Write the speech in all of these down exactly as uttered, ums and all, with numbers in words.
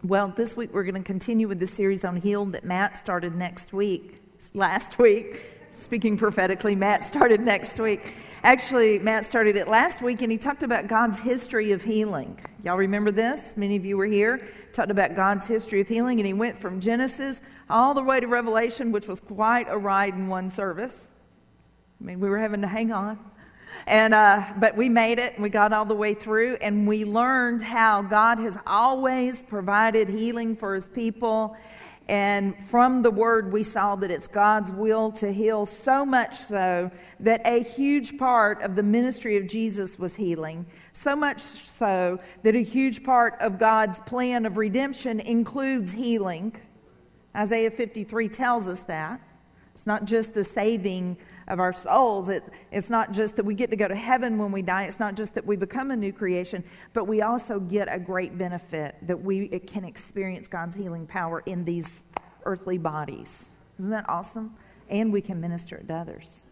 Well, this week we're going to continue with the series on Healed that Matt started next week. Last week, speaking prophetically, Matt started next week. Actually, Matt started it last week, and he talked about God's history of healing. Y'all remember this? Many of you were here. Talked about God's history of healing, and he went from Genesis all the way to Revelation, which was quite a ride in one service. I mean, we were having to hang on. And uh, but we made it, and we got all the way through, and we learned how God has always provided healing for his people. And from the word, we saw that it's God's will to heal, so much so that a huge part of the ministry of Jesus was healing. So much so that a huge part of God's plan of redemption includes healing. Isaiah fifty-three tells us that. It's not just the saving of our souls. It, it's not just that we get to go to heaven when we die. It's not just that we become a new creation, but we also get a great benefit that we it can experience God's healing power in these earthly bodies. Isn't that awesome? And we can minister it to others.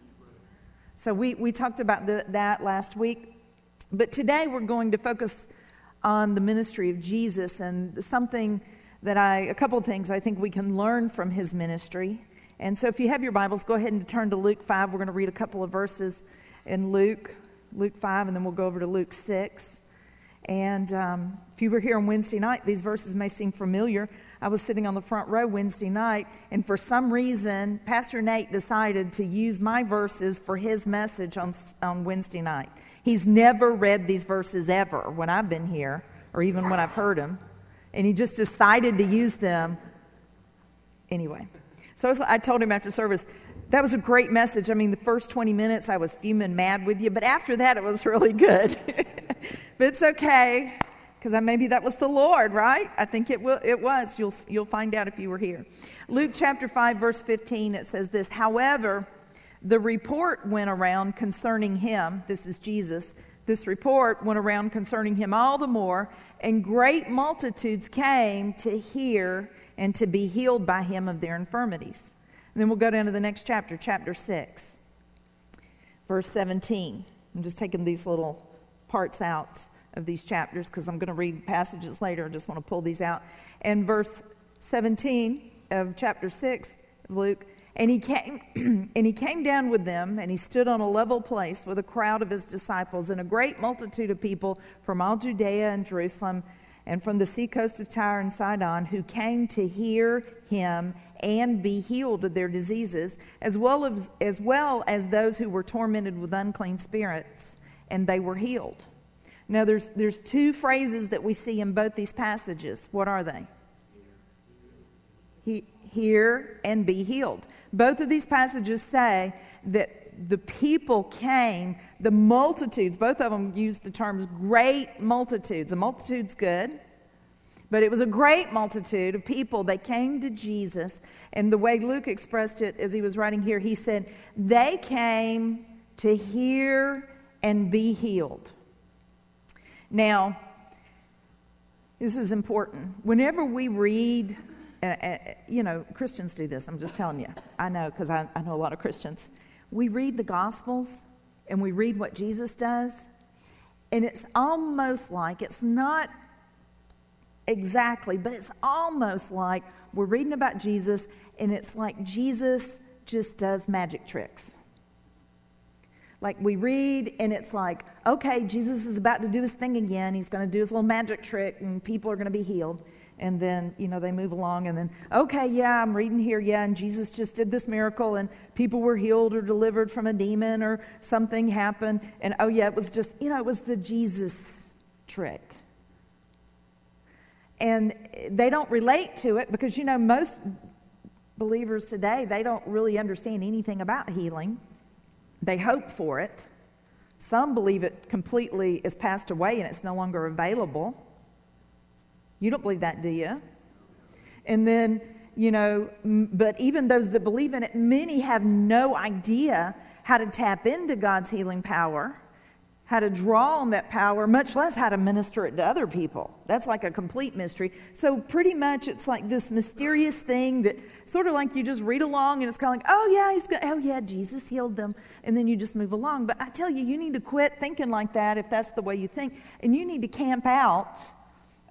So we, we talked about the, that last week, but today we're going to focus on the ministry of Jesus and something that I, a couple of things I think we can learn from his ministry. And so if you have your Bibles, go ahead and turn to Luke five. We're going to read a couple of verses in Luke, Luke five, and then we'll go over to Luke six. And um, if you were here on Wednesday night, these verses may seem familiar. I was sitting on the front row Wednesday night, and for some reason, Pastor Nate decided to use my verses for his message on, on Wednesday night. He's never read these verses ever when I've been here, or even when I've heard them. And he just decided to use them anyway. So I, was, I told him after service, that was a great message. I mean, the first twenty minutes I was fuming mad with you, but after that it was really good. But it's okay, because maybe that was the Lord, right? I think it will. It was. You'll you'll find out if you were here. Luke chapter five, verse fifteen, it says this: However, the report went around concerning him. This is Jesus. This report went around concerning him all the more, and great multitudes came to hear and to be healed by him of their infirmities. And then we'll go down to the next chapter, chapter six, verse seventeen. I'm just taking these little parts out of these chapters because I'm going to read passages later. I just want to pull these out. And verse seventeen of chapter six of Luke, and he came and he came down with them, and he stood on a level place with a crowd of his disciples and a great multitude of people from all Judea and Jerusalem and from the seacoast of Tyre and Sidon, who came to hear him and be healed of their diseases, as well as, as well as those who were tormented with unclean spirits, and they were healed. Now, there's there's two phrases that we see in both these passages. What are they? He, hear and be healed. Both of these passages say that the people came, the multitudes, both of them use the terms great multitudes. A multitude's good, but it was a great multitude of people. They came to Jesus, and the way Luke expressed it as he was writing here, he said, they came to hear and be healed. Now, this is important. Whenever we read, uh, uh, you know, Christians do this, I'm just telling you. I know, because I, I know a lot of Christians. We read the Gospels, and we read what Jesus does, and it's almost like, it's not exactly, but it's almost like we're reading about Jesus, and it's like Jesus just does magic tricks. Like we read, and it's like, okay, Jesus is about to do his thing again. He's going to do his little magic trick, and people are going to be healed. And then, you know, they move along, and then, okay, yeah, I'm reading here, yeah, and Jesus just did this miracle, and people were healed or delivered from a demon, or something happened, and oh yeah, it was just, you know, it was the Jesus trick. And they don't relate to it because, you know, most believers today, they don't really understand anything about healing. They hope for it. Some believe it completely is passed away and it's no longer available. You don't believe that, do you? And then, you know, m- but even those that believe in it, many have no idea how to tap into God's healing power, how to draw on that power, much less how to minister it to other people. That's like a complete mystery. So pretty much it's like this mysterious thing that sort of like you just read along and it's kind of like, oh yeah, he's gonna, oh yeah, Jesus healed them. And then you just move along. But I tell you, you need to quit thinking like that if that's the way you think. And you need to camp out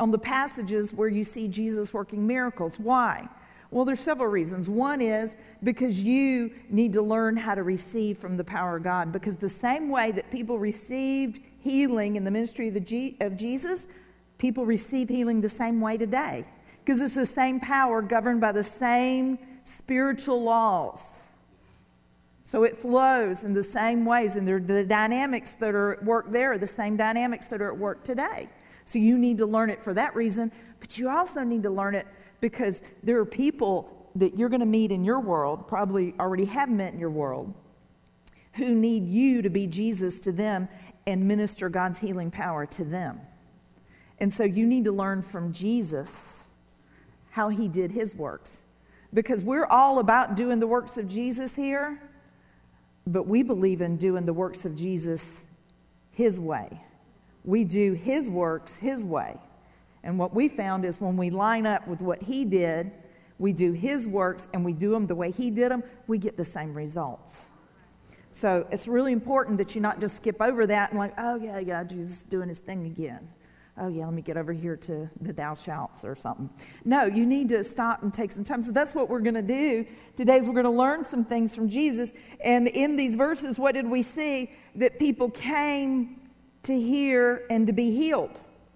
on the passages where you see Jesus working miracles. Why? Well, there's several reasons. One is because you need to learn how to receive from the power of God, because the same way that people received healing in the ministry of, the G- of Jesus, people receive healing the same way today, because it's the same power governed by the same spiritual laws. So it flows in the same ways, and the dynamics that are at work there are the same dynamics that are at work today. So you need to learn it for that reason, but you also need to learn it because there are people that you're going to meet in your world, probably already have met in your world, who need you to be Jesus to them and minister God's healing power to them. And so you need to learn from Jesus how he did his works. Because we're all about doing the works of Jesus here, but we believe in doing the works of Jesus his way. We do his works his way. And what we found is when we line up with what he did, we do his works and we do them the way he did them, we get the same results. So it's really important that you not just skip over that and like, oh yeah, yeah, Jesus is doing his thing again. Oh yeah, let me get over here to the thou shalts or something. No, you need to stop and take some time. So that's what we're going to do today, is we're going to learn some things from Jesus. And in these verses, what did we see? That people came to hear and to be healed.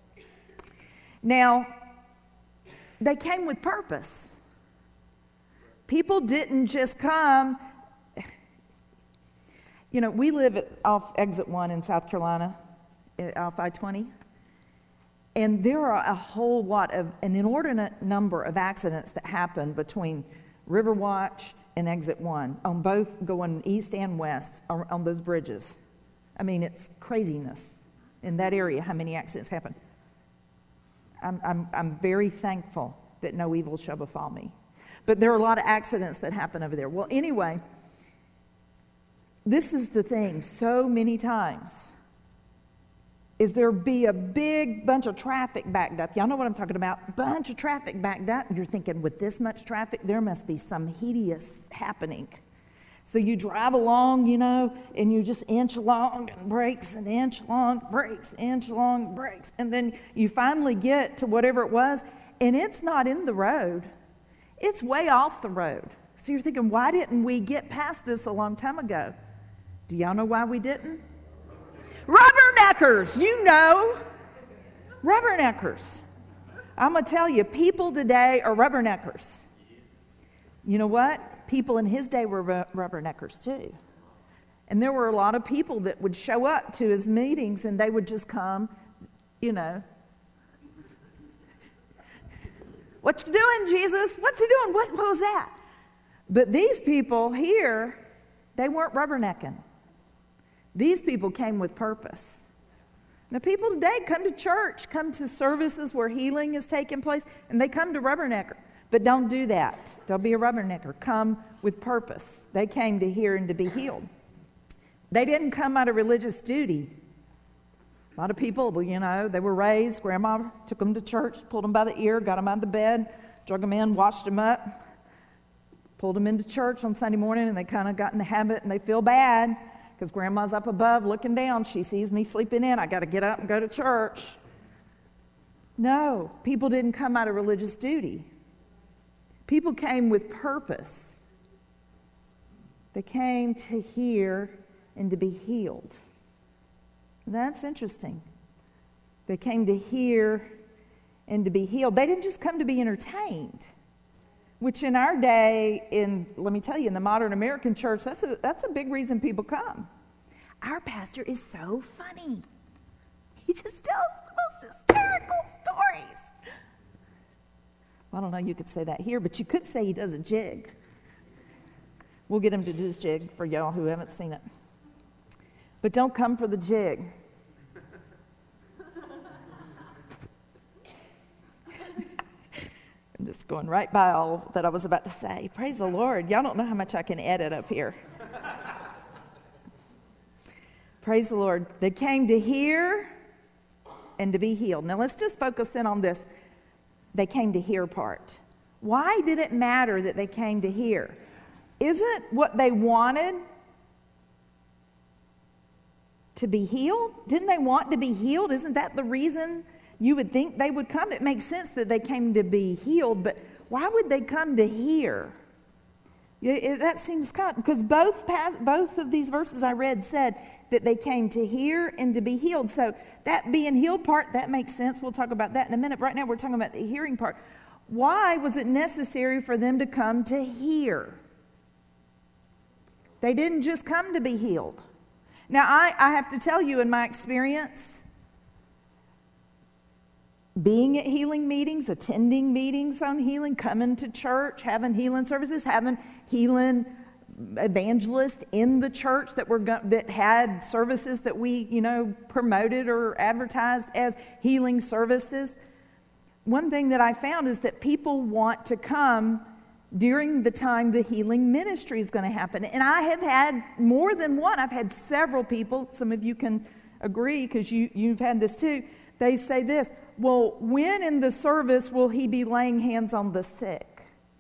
Now, they came with purpose. People didn't just come. You know, we live at, off Exit one in South Carolina, off I twenty. And there are a whole lot of, an inordinate number of accidents that happen between Riverwatch and Exit one, on both going east and west on, on those bridges. I mean, it's craziness in that area, how many accidents happen. I'm, I'm, I'm very thankful that no evil shall befall me. But there are a lot of accidents that happen over there. Well, anyway, this is the thing so many times, is there be a big bunch of traffic backed up. Y'all know what I'm talking about. Bunch of traffic backed up. You're thinking, with this much traffic, there must be some hideous happening. So you drive along, you know, and you just inch along and brakes and inch along, brakes, inch along, brakes. And then you finally get to whatever it was, and it's not in the road. It's way off the road. So you're thinking, why didn't we get past this a long time ago? Do y'all know why we didn't? Rubberneckers, you know. Rubberneckers. I'm going to tell you, people today are rubberneckers. You know what? People in his day were rubberneckers too. And there were a lot of people that would show up to his meetings and they would just come, you know. What you doing, Jesus? What's he doing? What, what was that? But these people here, they weren't rubbernecking. These people came with purpose. Now, people today come to church, come to services where healing is taking place, and they come to rubbernecker. But don't do that. Don't be a rubbernecker. Come with purpose. They came to hear and to be healed. They didn't come out of religious duty. A lot of people, well, you know, they were raised. Grandma took them to church, pulled them by the ear, got them out of the bed, drug them in, washed them up, pulled them into church on Sunday morning, and they kind of got in the habit, and they feel bad because Grandma's up above looking down. She sees me sleeping in. I got to get up and go to church. No, people didn't come out of religious duty. People came with purpose. They came to hear and to be healed. That's interesting. They came to hear and to be healed. They didn't just come to be entertained, which in our day, in let me tell you, in the modern American church, that's a, that's a big reason people come. Our pastor is so funny. He just tells the most hysterical stories. I don't know, you could say that here, but you could say he does a jig. We'll get him to do his jig for y'all who haven't seen it. But don't come for the jig. I'm just going right by all that I was about to say. Praise the Lord. Y'all don't know how much I can edit up here. Praise the Lord. They came to hear and to be healed. Now let's just focus in on this. They came to hear part. Why did it matter that they came to hear? Isn't what they wanted to be healed? Didn't they want to be healed? Isn't that the reason You would think they would come. It makes sense that they came to be healed, but why would they come to hear? It, it, that seems kind because both pas- both of these verses I read said that they came to hear and to be healed. So that being healed part, that makes sense. We'll talk about that in a minute. Right now we're talking about the hearing part. Why was it necessary for them to come to hear? They didn't just come to be healed. Now, I, I have to tell you, in my experience, being at healing meetings, attending meetings on healing, coming to church, having healing services, having healing evangelists in the church that were go- that had services that we, you know, promoted or advertised as healing services. One thing that I found is that people want to come during the time the healing ministry is going to happen. And I have had more than one. I've had several people, some of you can agree because you, you've had this too. They say this, well, when in the service will he be laying hands on the sick?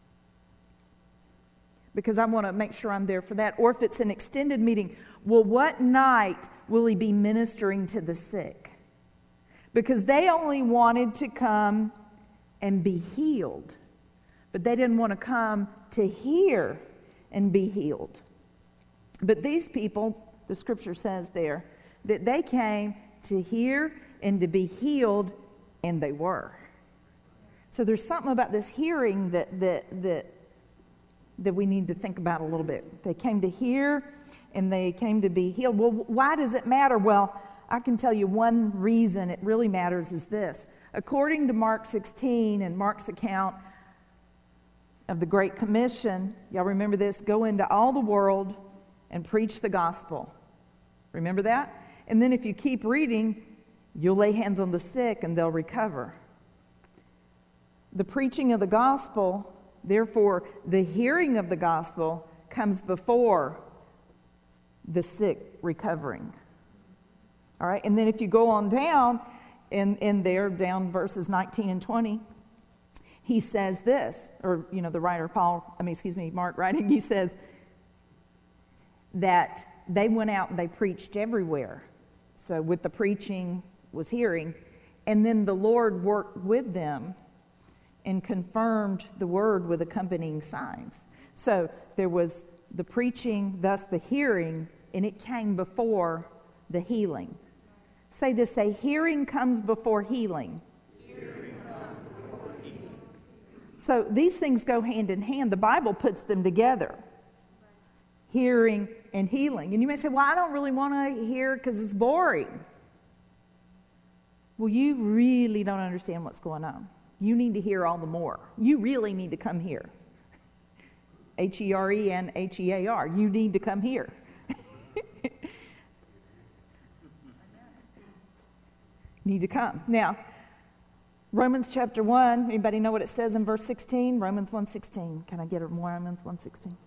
Because I want to make sure I'm there for that. Or if it's an extended meeting, well, what night will he be ministering to the sick? Because they only wanted to come and be healed. But they didn't want to come to hear and be healed. But these people, the scripture says there, that they came to hear and to be healed, and they were. So there's something about this hearing that that that that we need to think about a little bit. They came to hear and they came to be healed. Well, why does it matter? Well, I can tell you one reason it really matters is this. According to Mark sixteen and Mark's account of the Great Commission, y'all remember this? Go into all the world and preach the gospel. Remember that? And then if you keep reading, you'll lay hands on the sick and they'll recover. The preaching of the gospel, therefore, the hearing of the gospel comes before the sick recovering. All right, and then if you go on down, in, in there, down verses nineteen and twenty, he says this, or, you know, the writer Paul, I mean, excuse me, Mark writing, he says that they went out and they preached everywhere. So with the preaching was hearing, and then the Lord worked with them and confirmed the word with accompanying signs. So there was the preaching, thus the hearing, and it came before the healing. Say this, say, hearing comes before healing. Hearing comes before healing. So these things go hand in hand. The Bible puts them together. Hearing and healing. And you may say, well, I don't really want to hear because it's boring. Well, you really don't understand what's going on. You need to hear all the more. You really need to come here. H E R E and H E A R. You need to come here. Need to come. Now, Romans chapter one, anybody know what it says in verse sixteen? Romans one sixteen. Can I get it? Romans one sixteen?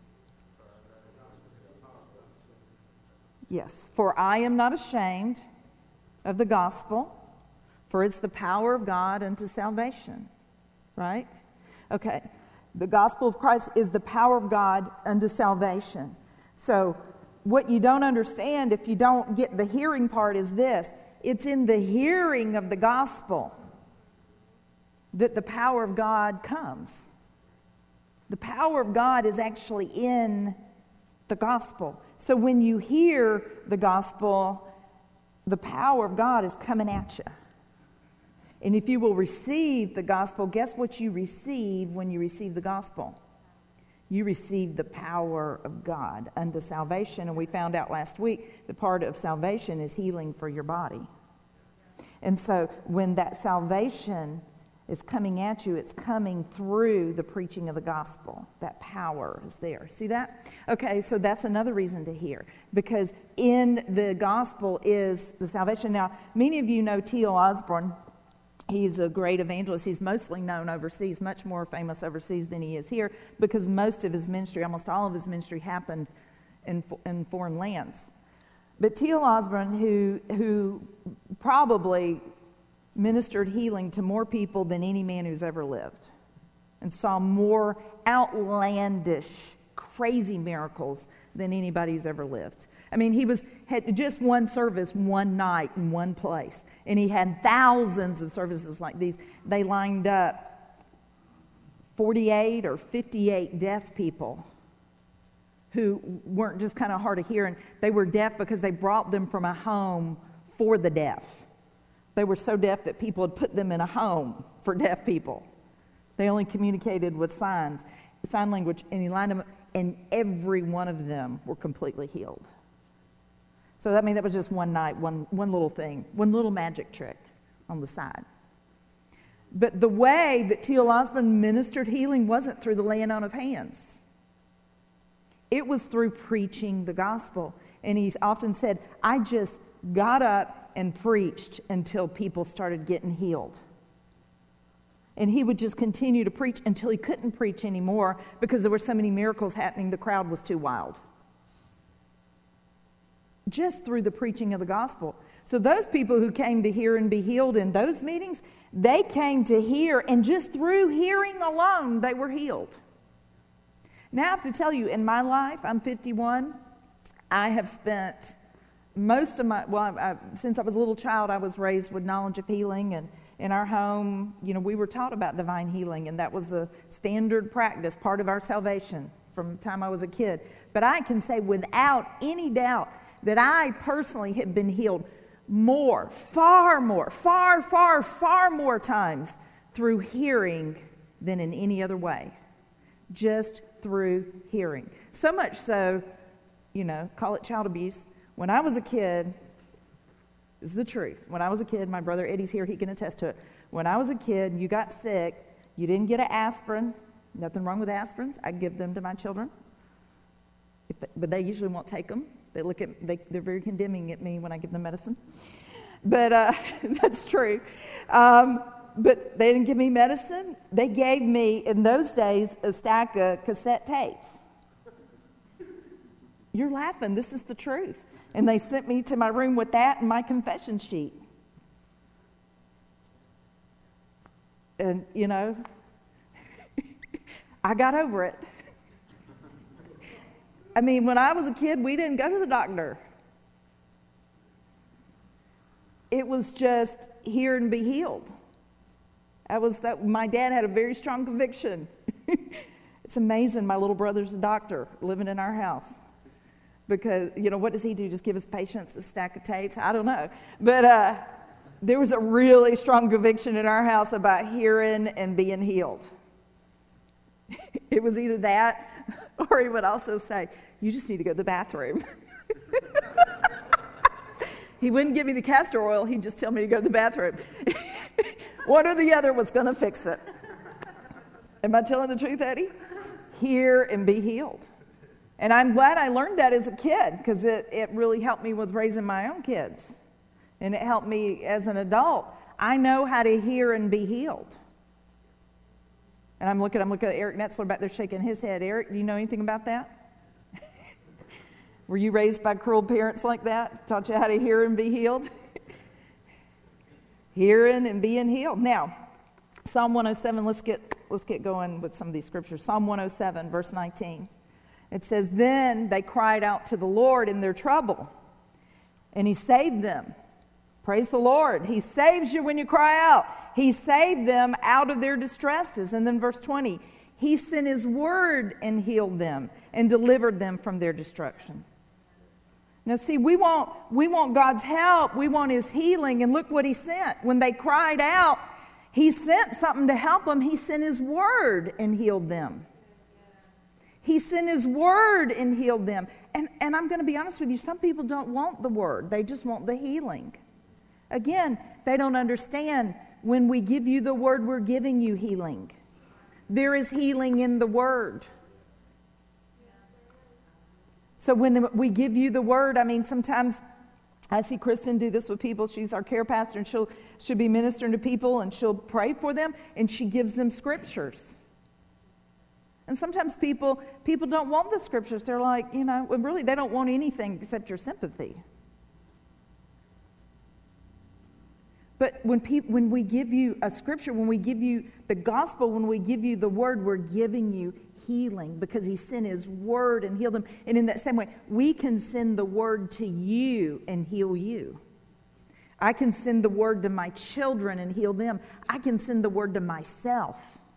Yes. For I am not ashamed of the gospel, for it's the power of God unto salvation. Right? Okay. The gospel of Christ is the power of God unto salvation. So, what you don't understand if you don't get the hearing part is this. It's in the hearing of the gospel that the power of God comes. The power of God is actually in the gospel. So when you hear the gospel, the power of God is coming at you. And if you will receive the gospel, guess what you receive when you receive the gospel? You receive the power of God unto salvation. And we found out last week the part of salvation is healing for your body. And so when that salvation is coming at you, it's coming through the preaching of the gospel. That power is there. See that? Okay, so that's another reason to hear. Because in the gospel is the salvation. Now, many of you know T L Osborne. He's a great evangelist. He's mostly known overseas, much more famous overseas than he is here, because most of his ministry, almost all of his ministry, happened in, in foreign lands. But T L Osborne, who, who probably ministered healing to more people than any man who's ever lived, and saw more outlandish, crazy miracles than anybody who's ever lived. I mean, he was had just one service one night in one place, and he had thousands of services like these. They lined up forty-eight or fifty-eight deaf people who weren't just kind of hard of hearing. They were deaf because they brought them from a home for the deaf. They were so deaf that people had put them in a home for deaf people. They only communicated with signs, sign language, and he lined them up, and every one of them were completely healed. So that I mean that was just one night, one one little thing, one little magic trick on the side. But the way that T L Osborne ministered healing wasn't through the laying on of hands. It was through preaching the gospel. And he often said, I just got up and preached until people started getting healed. And he would just continue to preach until he couldn't preach anymore because there were so many miracles happening, the crowd was too wild. Just through the preaching of the gospel. So those people who came to hear and be healed in those meetings, they came to hear, and just through hearing alone, they were healed. Now I have to tell you, in my life, I'm fifty-one, I have spent most of my, well, I, since I was a little child, I was raised with knowledge of healing, and in our home, you know, we were taught about divine healing, and that was a standard practice, part of our salvation from the time I was a kid. But I can say without any doubt that I personally have been healed more, far more, far, far, far more times through hearing than in any other way. Just through hearing. So much so, you know, call it child abuse. When I was a kid, this is the truth. When I was a kid, my brother Eddie's here, he can attest to it. When I was a kid, you got sick, you didn't get an aspirin. Nothing wrong with aspirins. I give them to my children. If they, but they usually won't take them. They look at, they, they're very condemning at me when I give them medicine. But uh, that's true. Um, but they didn't give me medicine. They gave me, in those days, a stack of cassette tapes. You're laughing. This is the truth. And they sent me to my room with that and my confession sheet. And, you know, I got over it. I mean, when I was a kid, we didn't go to the doctor. It was just hear and be healed. That was that. My dad had a very strong conviction. It's amazing. My little brother's a doctor living in our house. Because, you know, what does he do? Just give his patients a stack of tapes? I don't know. But uh, there was a really strong conviction in our house about hearing and being healed. It was either that, or he would also say, you just need to go to the bathroom. He wouldn't give me the castor oil. He'd just tell me to go to the bathroom. One or the other was going to fix it. Am I telling the truth, Eddie? Hear and be healed. And I'm glad I learned that as a kid, because it, it really helped me with raising my own kids. And it helped me as an adult. I know how to hear and be healed. And I'm looking, I'm looking at Eric Netzler back there shaking his head. Eric, do you know anything about that? Were you raised by cruel parents like that? Taught you how to hear and be healed? Hearing and being healed. Now, Psalm one oh seven, let's get let's get going with some of these scriptures. Psalm one oh seven, verse nineteen. It says, then they cried out to the Lord in their trouble, and he saved them. Praise the Lord. He saves you when you cry out. He saved them out of their distresses. And then verse twenty, he sent his word and healed them and delivered them from their destruction. Now see, we want, we want God's help. We want his healing. And look what he sent. When they cried out, he sent something to help them. He sent his word and healed them. He sent his word and healed them. And, and I'm going to be honest with you, some people don't want the word. They just want the healing. Again, they don't understand when we give you the word, we're giving you healing. There is healing in the word. So when we give you the word, I mean, sometimes I see Kristen do this with people. She's our care pastor, and she'll, she'll be ministering to people, and she'll pray for them, and she gives them scriptures. And sometimes people people don't want the scriptures. They're like, you know, well, really, they don't want anything except your sympathy. But when people, when we give you a scripture, when we give you the gospel, when we give you the word, we're giving you healing because he sent his word and healed them. And in that same way, we can send the word to you and heal you. I can send the word to my children and heal them. I can send the word to myself.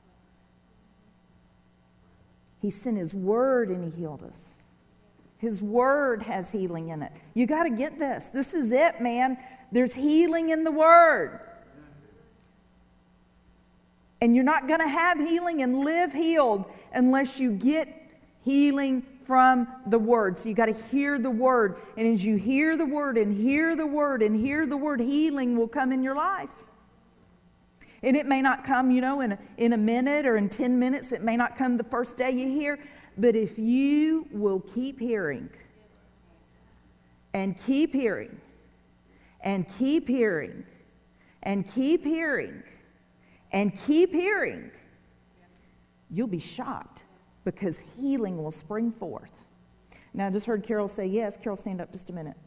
He sent his word and he healed us. His word has healing in it. You got to get this. This is it, man. There's healing in the word. And you're not going to have healing and live healed unless you get healing from the word. So you got to hear the word. And as you hear the word and hear the word and hear the word, healing will come in your life. And it may not come, you know, in a, in a minute or in ten minutes. It may not come the first day you hear. But if you will keep hearing and keep hearing and keep hearing and keep hearing and keep hearing, you'll be shocked because healing will spring forth. Now, I just heard Carol say yes. Carol, stand up just a minute.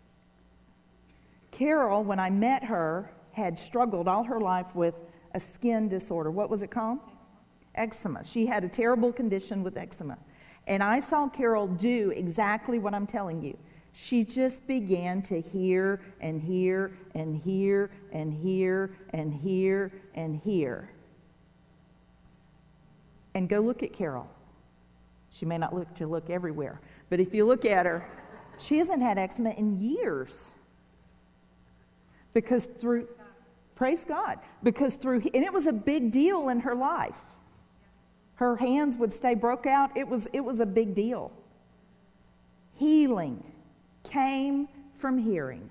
Carol, when I met her, had struggled all her life with a skin disorder. What was it called? Eczema. She had a terrible condition with eczema. And I saw Carol do exactly what I'm telling you. She just began to hear and hear and hear and hear and hear and hear. And go look at Carol. She may not look to look everywhere, but if you look at her, she hasn't had eczema in years. Because through, praise God, because through, and it was a big deal in her life. Her hands would stay broke out. It was, it was a big deal. Healing came from hearing.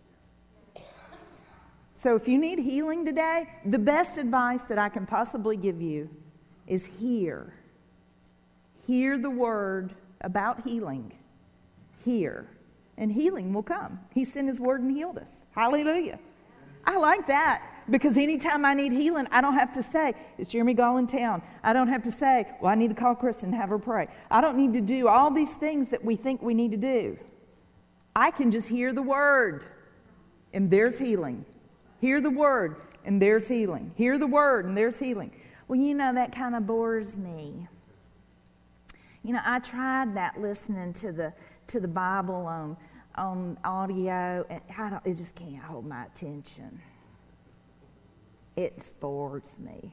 So if you need healing today, the best advice that I can possibly give you is hear. Hear the word about healing. Hear. And healing will come. He sent his word and healed us. Hallelujah. I like that because anytime I need healing, I don't have to say, is Jeremy Gall in town? I don't have to say, well, I need to call Kristen and have her pray. I don't need to do all these things that we think we need to do. I can just hear the word and there's healing. Hear the word and there's healing. Hear the word and there's healing. Well, you know, that kind of bores me. You know, I tried that listening to the to the Bible on on audio, and I don't, it just can't hold my attention. It bores me.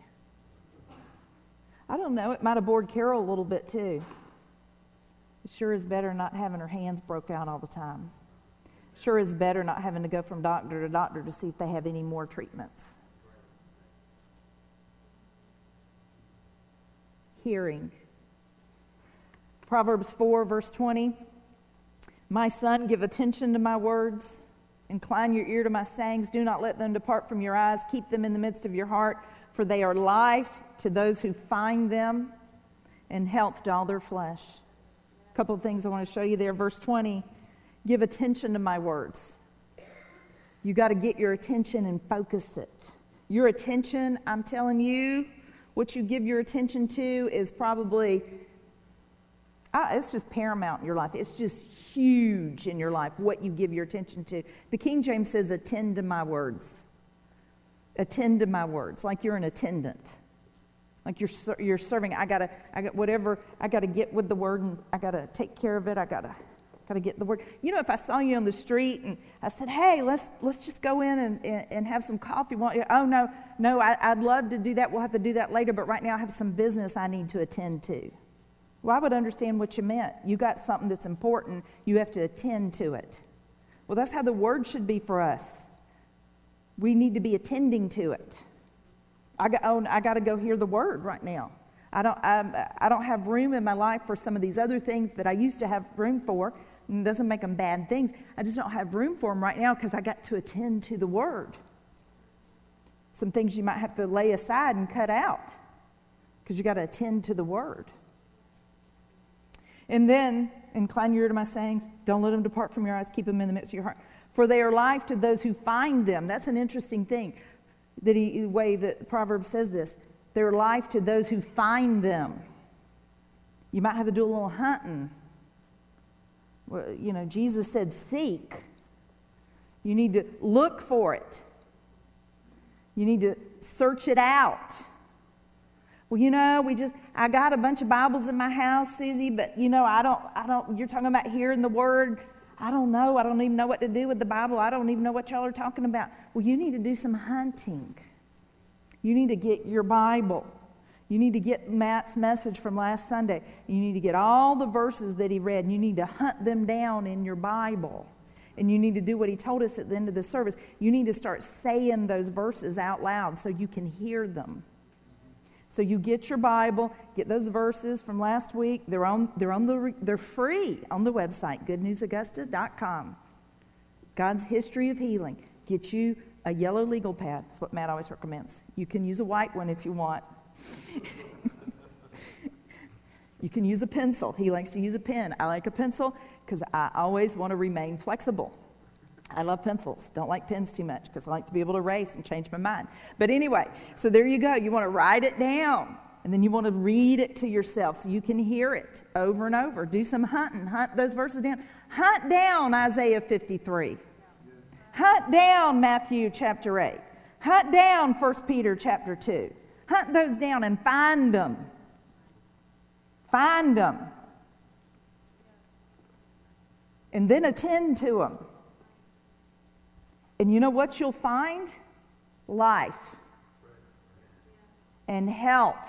I don't know, it might have bored Carol a little bit too. It sure is better not having her hands broke out all the time. Sure is better not having to go from doctor to doctor to see if they have any more treatments. Hearing. Proverbs four, verse twenty. My son, give attention to my words. Incline your ear to my sayings. Do not let them depart from your eyes. Keep them in the midst of your heart, for they are life to those who find them and health to all their flesh. A couple of things I want to show you there. Verse twenty, give attention to my words. You got to get your attention and focus it. Your attention, I'm telling you, what you give your attention to is probably... Ah, it's just paramount in your life. It's just huge in your life, what you give your attention to. The King James says, attend to my words. Attend to my words, like you're an attendant. Like you're you're serving. I gotta, I got whatever, I gotta get with the word and I gotta take care of it. I gotta, gotta get the word. You know, if I saw you on the street and I said, hey, let's let's just go in and, and, and have some coffee. Want you? Oh, no, no, I, I'd love to do that. We'll have to do that later, but right now I have some business I need to attend to. Well, I would understand what you meant. You got something that's important. You have to attend to it. Well, that's how the word should be for us. We need to be attending to it. I got, oh, I got to go hear the word right now. I don't, I, I don't have room in my life for some of these other things that I used to have room for. And it doesn't make them bad things. I just don't have room for them right now because I got to attend to the word. Some things you might have to lay aside and cut out because you got to attend to the word. And then, incline your ear to my sayings. Don't let them depart from your eyes. Keep them in the midst of your heart. For they are life to those who find them. That's an interesting thing, that he, the way that Proverbs says this. They're life to those who find them. You might have to do a little hunting. Well, you know, Jesus said seek. You need to look for it. You need to search it out. Well, you know, we just, I got a bunch of Bibles in my house, Susie, but you know, I don't, I don't, you're talking about hearing the Word. I don't know. I don't even know what to do with the Bible. I don't even know what y'all are talking about. Well, you need to do some hunting. You need to get your Bible. You need to get Matt's message from last Sunday. You need to get all the verses that he read, and you need to hunt them down in your Bible. And you need to do what he told us at the end of the service. You need to start saying those verses out loud so you can hear them. So you get your Bible, get those verses from last week. They're on, they're on the, they're free on the website, good news augusta dot com. God's History of Healing. Get you a yellow legal pad. That's what Matt always recommends. You can use a white one if you want. You can use a pencil. He likes to use a pen. I like a pencil because I always want to remain flexible. I love pencils. Don't like pens too much because I like to be able to erase and change my mind. But anyway, so there you go. You want to write it down, and then you want to read it to yourself so you can hear it over and over. Do some hunting. Hunt those verses down. Hunt down Isaiah fifty-three. Hunt down Matthew chapter eight. Hunt down First Peter chapter two. Hunt those down and find them. Find them. And then attend to them. And you know what you'll find? Life. And health.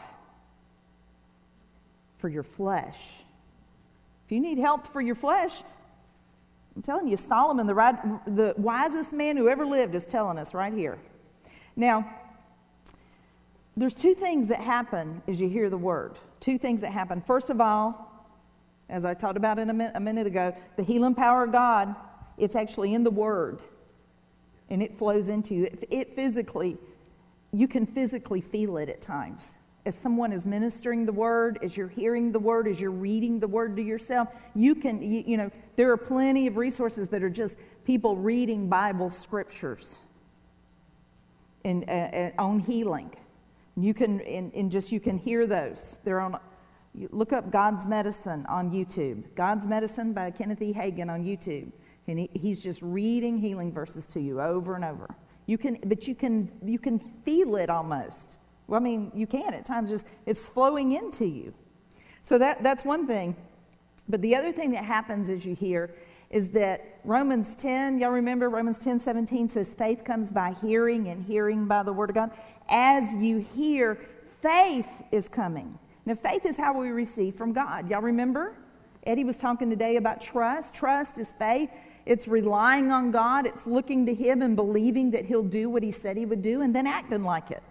For your flesh. If you need help for your flesh, I'm telling you, Solomon, the, right, the wisest man who ever lived, is telling us right here. Now, there's two things that happen as you hear the word. Two things that happen. First of all, as I talked about in a, min- a minute ago, the healing power of God, it's actually in the word. And it flows into you. It, it physically, you can physically feel it at times. As someone is ministering the word, as you're hearing the word, as you're reading the word to yourself, you can, you, you know, there are plenty of resources that are just people reading Bible scriptures and uh, on healing. You can, and, and just, you can hear those. They're on, you look up God's Medicine on YouTube. God's Medicine by Kenneth E. Hagin on YouTube. And he, he's just reading healing verses to you over and over. You can, but you can, you can feel it almost. Well, I mean, you can at times. Just it's flowing into you. So that that's one thing. But the other thing that happens as you hear is that Romans ten, y'all remember Romans ten seventeen says faith comes by hearing, and hearing by the word of God. As you hear, faith is coming. Now, faith is how we receive from God. Y'all remember? Eddie was talking today about trust. Trust is faith. It's relying on God. It's looking to Him and believing that He'll do what He said He would do and then acting like it.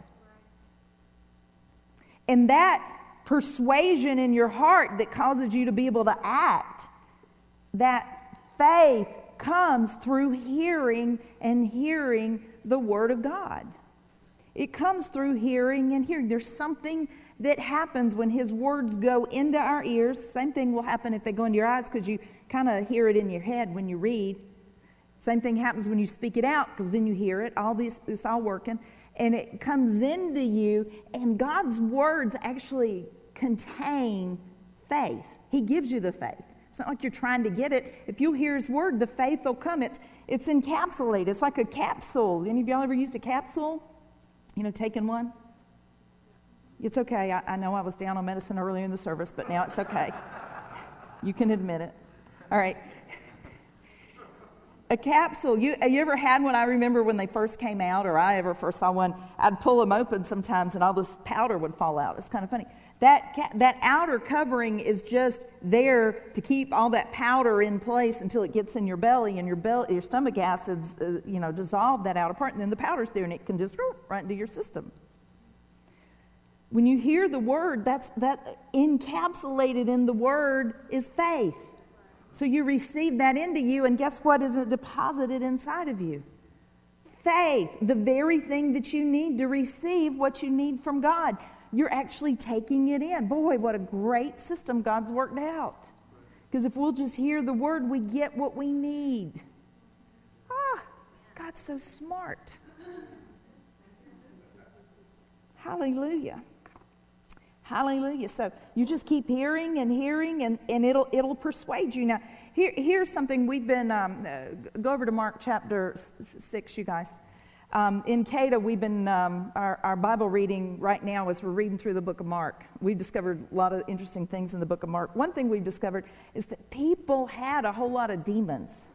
And that persuasion in your heart that causes you to be able to act, that faith comes through hearing and hearing the Word of God. It comes through hearing and hearing. There's something that happens when His words go into our ears. Same thing will happen if they go into your eyes because you kind of hear it in your head when you read. Same thing happens when you speak it out because then you hear it. All this, it's all working. And it comes into you, and God's words actually contain faith. He gives you the faith. It's not like you're trying to get it. If you hear His word, the faith will come. It's it's encapsulated. It's like a capsule. Any of y'all ever used a capsule? You know, taking one? It's okay. I, I know I was down on medicine earlier in the service, but now it's okay. You can admit it. All right. A capsule. You, you ever had one? I remember when they first came out, or I ever first saw one, I'd pull them open sometimes and all this powder would fall out. It's kind of funny. That ca- that outer covering is just there to keep all that powder in place until it gets in your belly, and your belly, your stomach acids, uh, you know, dissolve that outer part, and then the powder's there, and it can just whoop, right into your system. When you hear the word, that's that encapsulated in the word is faith. So you receive that into you, and guess what is deposited inside of you? Faith, the very thing that you need to receive what you need from God. You're actually taking it in. Boy, what a great system God's worked out. Because if we'll just hear the word, we get what we need. Ah, God's so smart. Hallelujah. Hallelujah. So you just keep hearing and hearing, and, and it'll it'll persuade you. Now, here, here's something we've been, um, uh, go over to Mark chapter six, you guys. Um, in CADA, we've been, um, our, our Bible reading right now as we're reading through the book of Mark. We've discovered a lot of interesting things in the book of Mark. One thing we've discovered is that people had a whole lot of demons.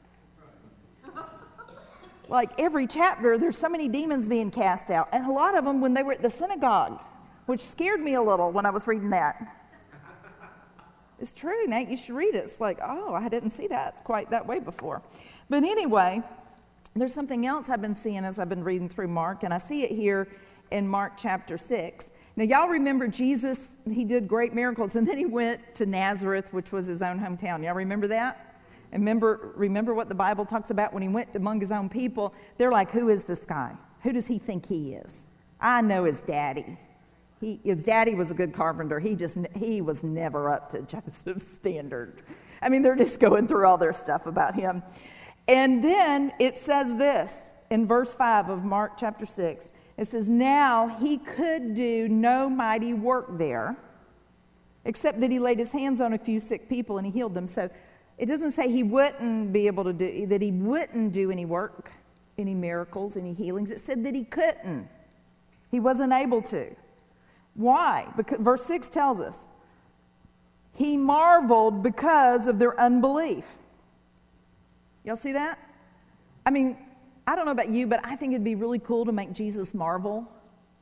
Like every chapter, there's so many demons being cast out. And a lot of them when they were at the synagogue, which scared me a little when I was reading that. It's true, Nate, you should read it. It's like, oh, I didn't see that quite that way before. But anyway, there's something else I've been seeing as I've been reading through Mark, and I see it here in Mark chapter six. Now, y'all remember Jesus, he did great miracles, and then he went to Nazareth, which was his own hometown. Y'all remember that? And remember, remember what the Bible talks about when he went among his own people? They're like, who is this guy? Who does he think he is? I know his daddy. He, his daddy was a good carpenter. He just he was never up to Joseph's standard. I mean, they're just going through all their stuff about him. And then it says this in verse five of Mark chapter six. It says, now he could do no mighty work there, except that he laid his hands on a few sick people and he healed them. So it doesn't say he wouldn't be able to do, that he wouldn't do any work, any miracles, any healings. It said that he couldn't. He wasn't able to. Why? Because verse six tells us, he marveled because of their unbelief. Y'all see that? I mean, I don't know about you, but I think it'd be really cool to make Jesus marvel.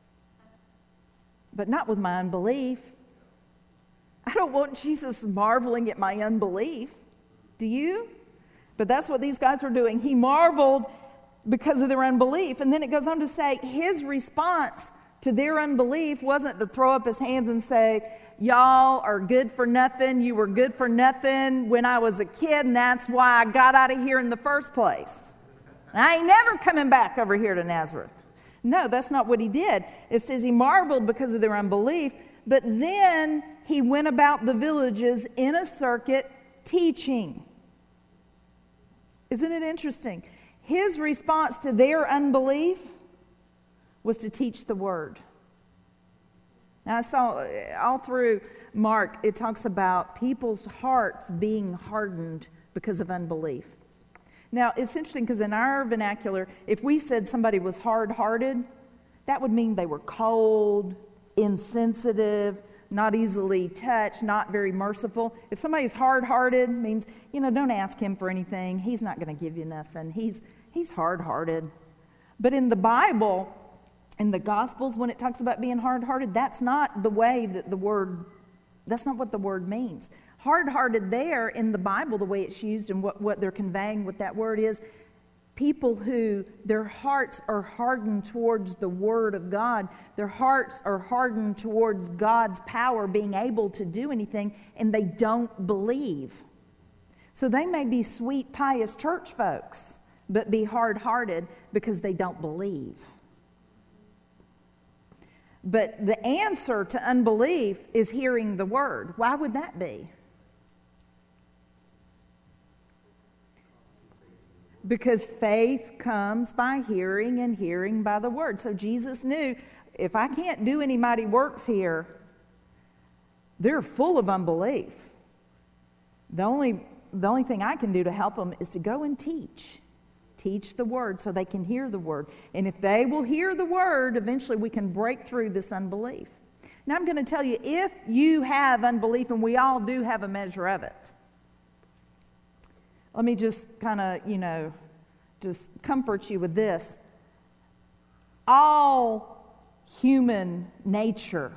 But not with my unbelief. I don't want Jesus marveling at my unbelief. Do you? But that's what these guys were doing. He marveled because of their unbelief. And then it goes on to say his response to their unbelief wasn't to throw up his hands and say, y'all are good for nothing. You were good for nothing when I was a kid, and that's why I got out of here in the first place. I ain't never coming back over here to Nazareth. No, that's not what he did. It says he marveled because of their unbelief, but then he went about the villages in a circuit teaching. Isn't it interesting? His response to their unbelief was to teach the word. Now, I saw all through Mark, it talks about people's hearts being hardened because of unbelief. Now, it's interesting because in our vernacular, if we said somebody was hard-hearted, that would mean they were cold, insensitive, not easily touched, not very merciful. If somebody's hard-hearted, means, you know, don't ask him for anything. He's not going to give you nothing. He's, he's hard-hearted. But in the Bible, in the Gospels, when it talks about being hard-hearted, that's not the way that the word, that's not what the word means. Hard-hearted there in the Bible, the way it's used and what, what they're conveying with that word is people who their hearts are hardened towards the Word of God. Their hearts are hardened towards God's power being able to do anything, and they don't believe. So they may be sweet, pious church folks, but be hard-hearted because they don't believe. But the answer to unbelief is hearing the word. Why would that be? Because faith comes by hearing and hearing by the word. So Jesus knew, if I can't do any mighty works here, they're full of unbelief. The only, the only thing I can do to help them is to go and teach. Teach the word so they can hear the word. And if they will hear the word, eventually we can break through this unbelief. Now I'm going to tell you, if you have unbelief, and we all do have a measure of it, let me just kind of, you know, just comfort you with this. All human nature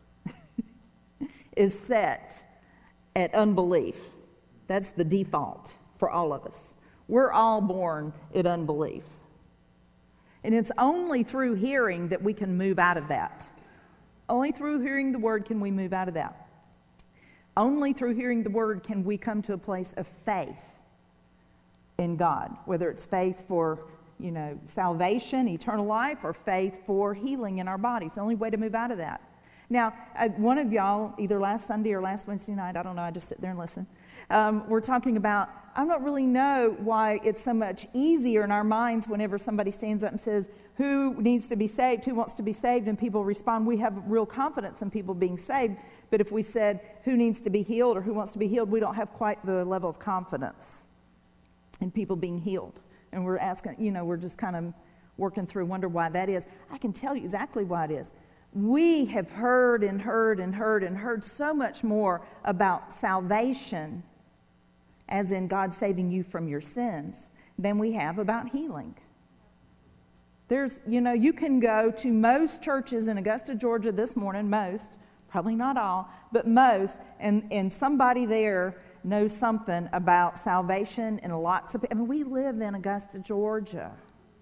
is set at unbelief. That's the default for all of us. We're all born in unbelief. And it's only through hearing that we can move out of that. Only through hearing the word can we move out of that. Only through hearing the word can we come to a place of faith in God, whether it's faith for, you know, salvation, eternal life, or faith for healing in our bodies. The only way to move out of that. Now, uh, one of y'all, either last Sunday or last Wednesday night, I don't know, I just sit there and listen, um, we're talking about, I don't really know why it's so much easier in our minds whenever somebody stands up and says, who needs to be saved, who wants to be saved, and people respond, we have real confidence in people being saved. But if we said, who needs to be healed or who wants to be healed, we don't have quite the level of confidence in people being healed. And we're asking, you know, we're just kind of working through, wonder why that is. I can tell you exactly why it is. We have heard and heard and heard and heard so much more about salvation, as in God saving you from your sins, than we have about healing. There's, you know, you can go to most churches in Augusta, Georgia this morning, most, probably not all, but most, and, and somebody there knows something about salvation, and lots of, I mean, we live in Augusta, Georgia.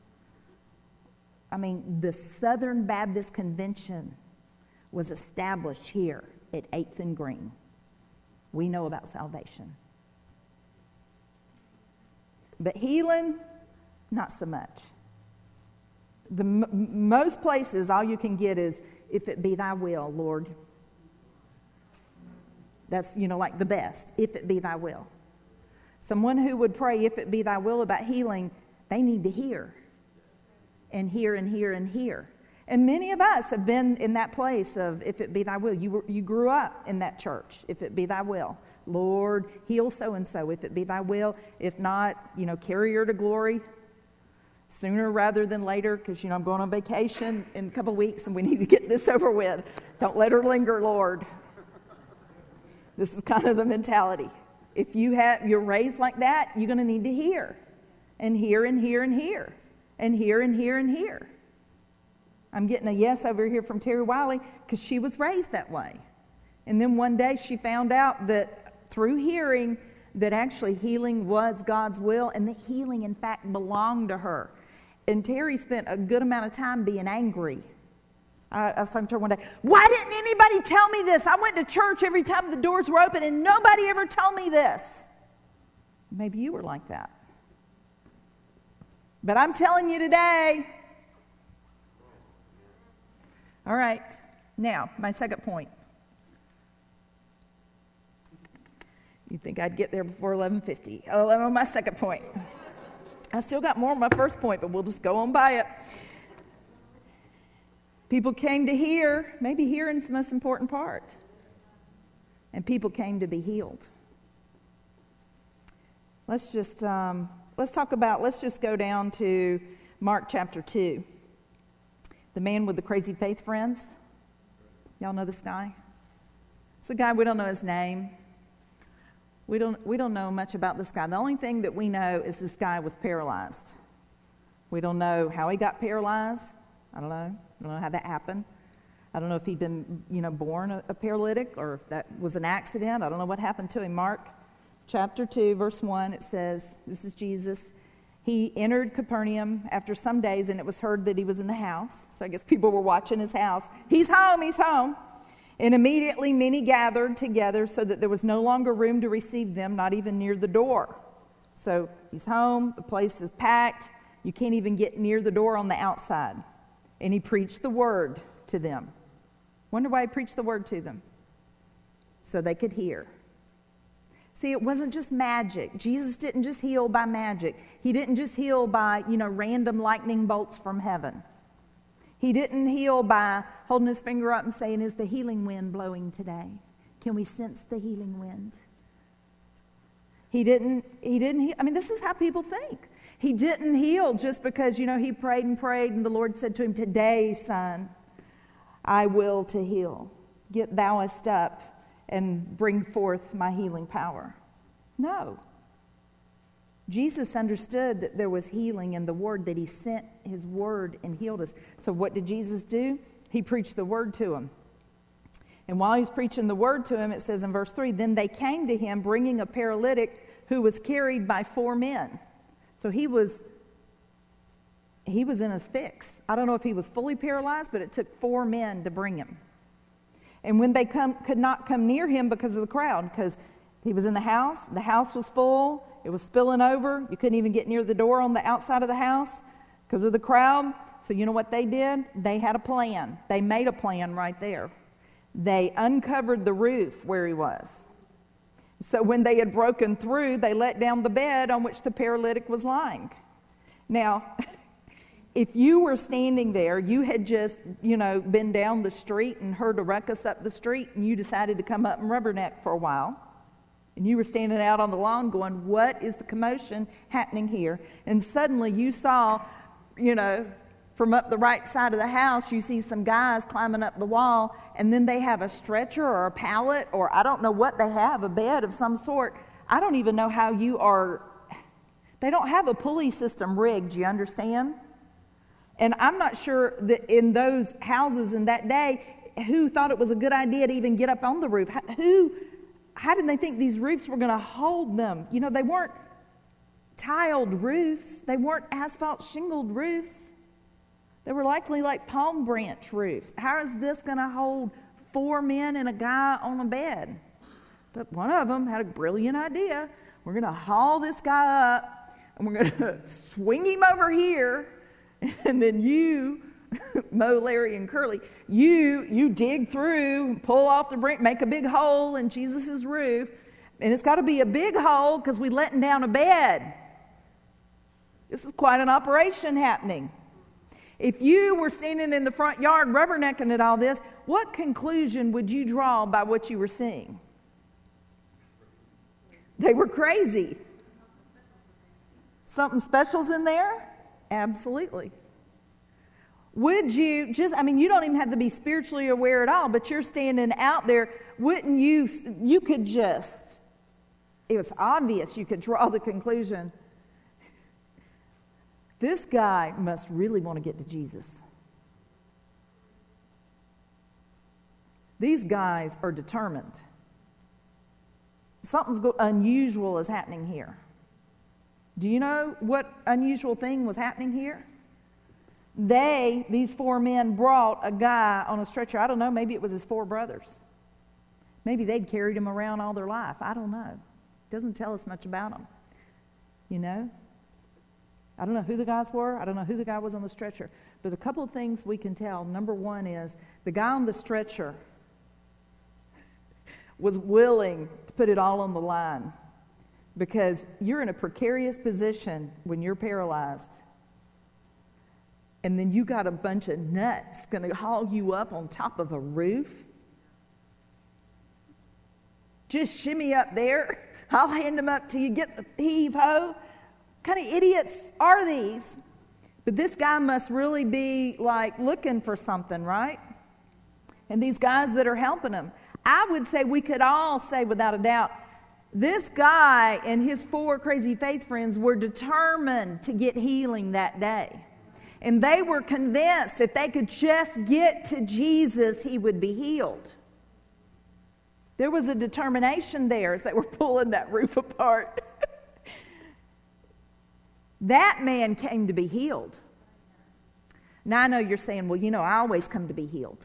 I mean, the Southern Baptist Convention was established here at eighth and Green. We know about salvation. But healing, not so much. The m- most places, all you can get is, if it be thy will, Lord. That's, you know, like the best, if it be thy will. Someone who would pray, if it be thy will, about healing, they need to hear. And hear and hear and hear. And many of us have been in that place of, if it be thy will. You were, you grew up in that church, if it be thy will. Lord, heal so-and-so, if it be thy will. If not, you know, carry her to glory sooner rather than later, because, you know, I'm going on vacation in a couple weeks and we need to get this over with. Don't let her linger, Lord. This is kind of the mentality. If you have, you're raised like that, you're going to need to hear. And hear and hear and hear. And hear and hear and hear. I'm getting a yes over here from Terry Wiley because she was raised that way. And then one day she found out that through hearing that actually healing was God's will, and that healing in fact belonged to her. And Terry spent a good amount of time being angry. I, I was talking to her one day, why didn't anybody tell me this? I went to church every time the doors were open and nobody ever told me this. Maybe you were like that. But I'm telling you today. All right. Now, my second point. You'd think I'd get there before eleven fifty. Oh, I'm on my second point. I still got more on my first point, but we'll just go on by it. People came to hear. Maybe hearing's the most important part. And people came to be healed. Let's just... Um, Let's talk about, let's just go down to Mark chapter two. The man with the crazy faith friends. Y'all know this guy? It's a guy, we don't know his name. We don't, we don't know much about this guy. The only thing that we know is this guy was paralyzed. We don't know how he got paralyzed. I don't know. I don't know how that happened. I don't know if he'd been, you know, born a, a paralytic or if that was an accident. I don't know what happened to him. Mark chapter two, verse one, it says, this is Jesus. He entered Capernaum after some days, and it was heard that he was in the house. So I guess people were watching his house. He's home, he's home. And immediately many gathered together so that there was no longer room to receive them, not even near the door. So he's home, the place is packed. You can't even get near the door on the outside. And he preached the word to them. Wonder why he preached the word to them? So they could hear. See, it wasn't just magic. Jesus didn't just heal by magic. He didn't just heal by, you know, random lightning bolts from heaven. He didn't heal by holding his finger up and saying, is the healing wind blowing today? Can we sense the healing wind? He didn't, he didn't, he, I mean, this is how people think. He didn't heal just because, you know, he prayed and prayed and the Lord said to him, today, son, I will to heal. Get thou up and bring forth my healing power. No. Jesus understood that there was healing in the word, that he sent his word and healed us. So what did Jesus do? He preached the word to him. And while he was preaching the word to him, it says in verse three, then they came to him bringing a paralytic who was carried by four men. So he was, he was in his fix. I don't know if he was fully paralyzed, but it took four men to bring him. And when they come, could not come near him because of the crowd, because he was in the house, the house was full, it was spilling over, you couldn't even get near the door on the outside of the house because of the crowd. So you know what they did? They had a plan. They made a plan right there. They uncovered the roof where he was. So when they had broken through, they let down the bed on which the paralytic was lying. Now, if you were standing there, you had just, you know, been down the street and heard a ruckus up the street, and you decided to come up and rubberneck for a while. And you were standing out on the lawn going, what is the commotion happening here? And suddenly you saw, you know, from up the right side of the house, you see some guys climbing up the wall, and then they have a stretcher or a pallet, or I don't know what they have, a bed of some sort. I don't even know how you are, they don't have a pulley system rigged, you understand? And I'm not sure that in those houses in that day, who thought it was a good idea to even get up on the roof? Who, how did they think these roofs were going to hold them? You know, they weren't tiled roofs. They weren't asphalt shingled roofs. They were likely like palm branch roofs. How is this going to hold four men and a guy on a bed? But one of them had a brilliant idea. We're going to haul this guy up, and we're going to swing him over here, and then you, Mo, Larry, and Curly, you you dig through, pull off the brink, make a big hole in Jesus' roof, and it's got to be a big hole because we're letting down a bed. This is quite an operation happening. If you were standing in the front yard rubbernecking at all this, what conclusion would you draw by what you were seeing? They were crazy. Something special's in there? Absolutely. Would you just, I mean, you don't even have to be spiritually aware at all, but you're standing out there, wouldn't you, you could just, it was obvious you could draw the conclusion, this guy must really want to get to Jesus. These guys are determined. Something's go- unusual is happening here. Do you know what unusual thing was happening here? They, these four men, brought a guy on a stretcher. I don't know, maybe it was his four brothers. Maybe they'd carried him around all their life. I don't know. It doesn't tell us much about them. You know? I don't know who the guys were. I don't know who the guy was on the stretcher. But a couple of things we can tell. Number one is the guy on the stretcher was willing to put it all on the line, because you're in a precarious position when you're paralyzed. And then you got a bunch of nuts going to haul you up on top of a roof. Just shimmy up there. I'll hand them up till you get the heave-ho. What kind of idiots are these? But this guy must really be like looking for something, right? And these guys that are helping him. I would say we could all say without a doubt, this guy and his four crazy faith friends were determined to get healing that day. And they were convinced if they could just get to Jesus, he would be healed. There was a determination there as they were pulling that roof apart. That man came to be healed. Now I know you're saying, well, you know, I always come to be healed.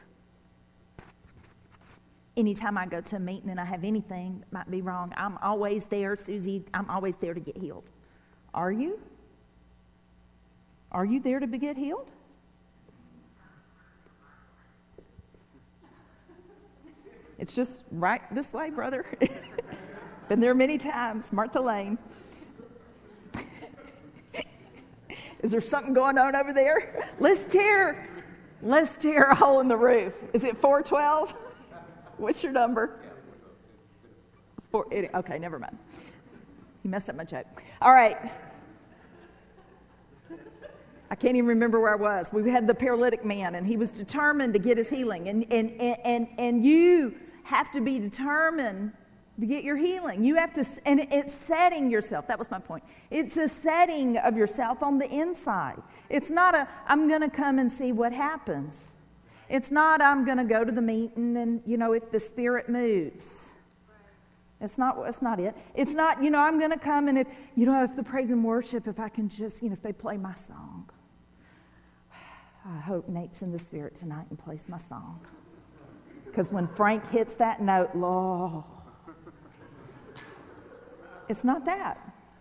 Anytime I go to a meeting and I have anything that might be wrong, I'm always there, Susie. I'm always there to get healed. Are you? Are you there to get healed? It's just right this way, brother. Been there many times. Martha Lane. Is there something going on over there? Let's tear, let's tear a hole in the roof. Is it four twelve? What's your number? Four, okay, never mind. You messed up my joke. All right. I can't even remember where I was. We had the paralytic man, and he was determined to get his healing. And and and and you have to be determined to get your healing. You have to, and it's setting yourself. That was my point. It's a setting of yourself on the inside. It's not a, I'm going to come and see what happens. It's not, I'm going to go to the meeting and, you know, if the Spirit moves. It's not, it's not it. It's not, you know, I'm going to come and if, you know, if the praise and worship, if I can just, you know, if they play my song. I hope Nate's in the Spirit tonight and plays my song. Because when Frank hits that note, Lord, it's not that.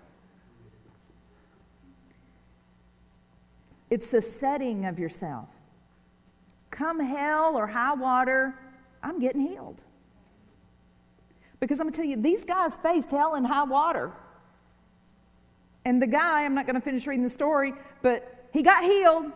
It's the setting of yourself. Come hell or high water, I'm getting healed. Because I'm going to tell you, these guys faced hell and high water. And the guy, I'm not going to finish reading the story, but he got healed.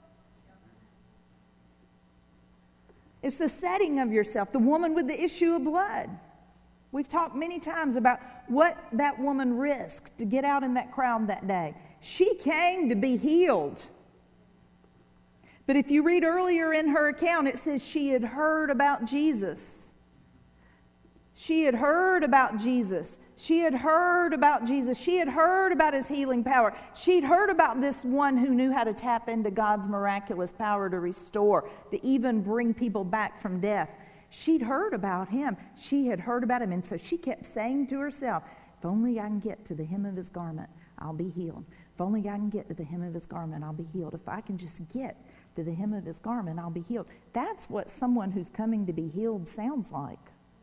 It's the setting of yourself. The woman with the issue of blood. We've talked many times about what that woman risked to get out in that crowd that day. She came to be healed. But if you read earlier in her account, it says she had heard about Jesus. She had heard about Jesus. She had heard about Jesus. She had heard about his healing power. She'd heard about this one who knew how to tap into God's miraculous power to restore, to even bring people back from death. She'd heard about him. She had heard about him. And so she kept saying to herself, if only I can get to the hem of his garment, I'll be healed. If only I can get to the hem of his garment, I'll be healed. If I can just get to the hem of his garment, I'll be healed. That's what someone who's coming to be healed sounds like.